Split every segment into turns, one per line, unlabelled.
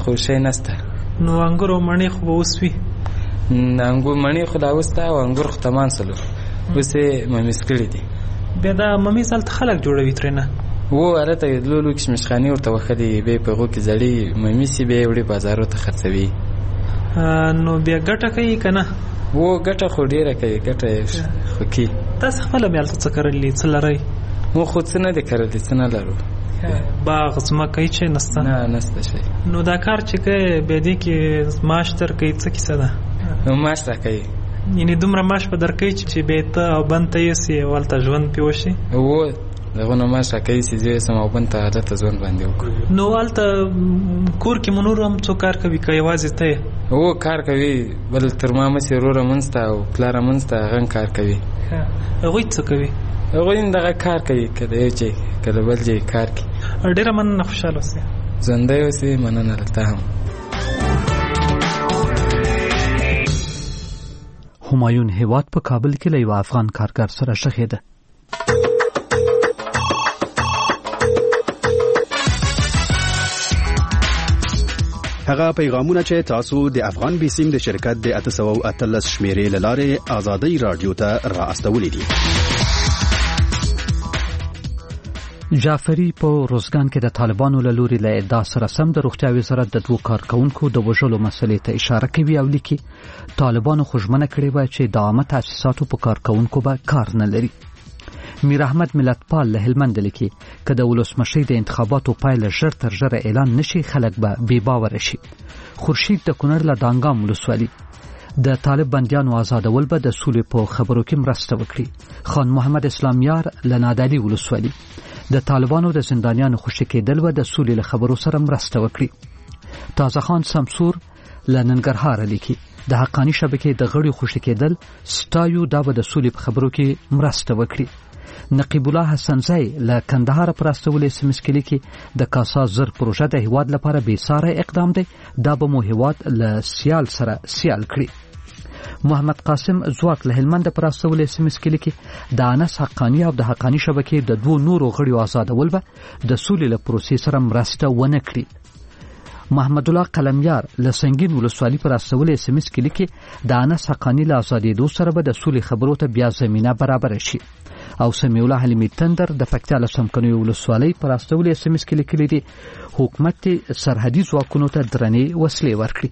خو شی نسته.
نو انګور او مڼې خو به اوس وي؟
انګور مڼې خو لا اوس ته او انګور خو تمان سلو اوس یې ممیز کړي دي.
بیا دا ممیز هلته خلک جوړوي ترېنه؟
هلته لولو کشمشخانې ورته وښلي بیا په هغو کې زړې ممیز بیا یې وړي بازارو ته خرڅوي.
نو بیا ګټه کوي که نه؟
ګټه خو ډېره کوي، ګټه خو کوي.
تاسو خپله بیا هلته څه کرلي څه لرئ؟
مو خو څه نه دی کرلی، څه نه لرو.
باغ ځمکه هېڅ شی نسته؟
نه نسته شی.
نو دا کار چې کوې بیا دې کې معاش درکوي څه کیسه ده؟
معاش راکوي.
یعنې دومره معاش به درکوي چې بیا ته او بند ته یوسې او هلته ژوند پرې وشي؟
دغه نه معاش راکوي چې زه یوسم او بند ته هلته ژوند باندې وکړو.
نو هلته کور کې مو نور هم څوک کار کوي که یوازې ته یې؟
کار کوي، بل تر ما مسې وروره منځ ته او پلاره منځ ته هغه کار کوي.
هغوی څه کوي؟
هغوی دغه کار کوي، که د یو ځای که د بل ځای کار کوي.
ډېره مننه، خوشحاله اوسې.
ژوندی اوسې، مننه له تا هم.
همایون هیواد په کابل کې له یو افغان کارګر سره شخیده.
هغه پیغامونه چې تاسو د افغان بیسیم د شرکت د 813 شمیرې له لارې آزادۍ رادیو ته را استولې دي.
جعفری په روزګان کې د طالبانو له لوري له ادعا سره سم د روغتیا وزارت د 2 کارکونکو د وژلو مسلې ته اشاره کوي او لیکي طالبانو خو ژمنه کړې وه چې د عامه تاسیساتو په کارکونکو به کار نه لري. میر احمد ملتپال له هلمند لیکي که د ولسمشۍ د انتخاباتو پایله ژر تر ژره اعلان نشي خلک به بې باوره شي. خورشید د کونړ له دانګام ولسوالي د طالب بندیانو آزادول به د سولې په خبرو کې مرسته وکړي. خان محمد اسلامیار له نادعلي ولسوالي د طالبانو د زندانیانو خوشي کېدل به د سولې له خبرو سره مرسته وکړي. تازه خان سمسور له ننګرهار لیکي د حقانی شبکې د غړي خوشي کېدل ستایو دا به د سولې په خبرو کې مرسته وکړي. نقیب الله حسنزی له کندهار پر استولې سیمس کې لیکي د کاسا زر پروژه د هیواد لپاره بې ساره اقدام دی، دا به مو هیواد له سیال سره سیال کړي. محمد قاسم زواک له هلمند پر استولې سیمس کې لیکي د انس حقانی او د حقانی شبکې د 2 نورو غړیو آزادول به د سولې له پروسې سره مرسته ونه کړي. محمد الله قلمیار له سنگین ولسوالي پر استولې سیمس کې لیکي د انس حقانی له آزادېدو سره به د سولې خبرو ته بیا زمینه برابر شي. او سمیع الله حلیمی تندر د پکتیا له څمکنیو ولسوالۍ پر استولې سیمس کې لیکلي دي حکومت سرحدي ځواکونو ته درنې وسلې ورکړي.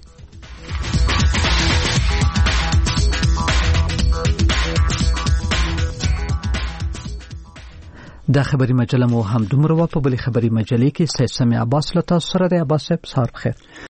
دا خبري مجله مو هم دومره په بلې خبري مجلې کې سید سمیع عباس له تاسو سره دی. عباس صاحب سهار بخیر.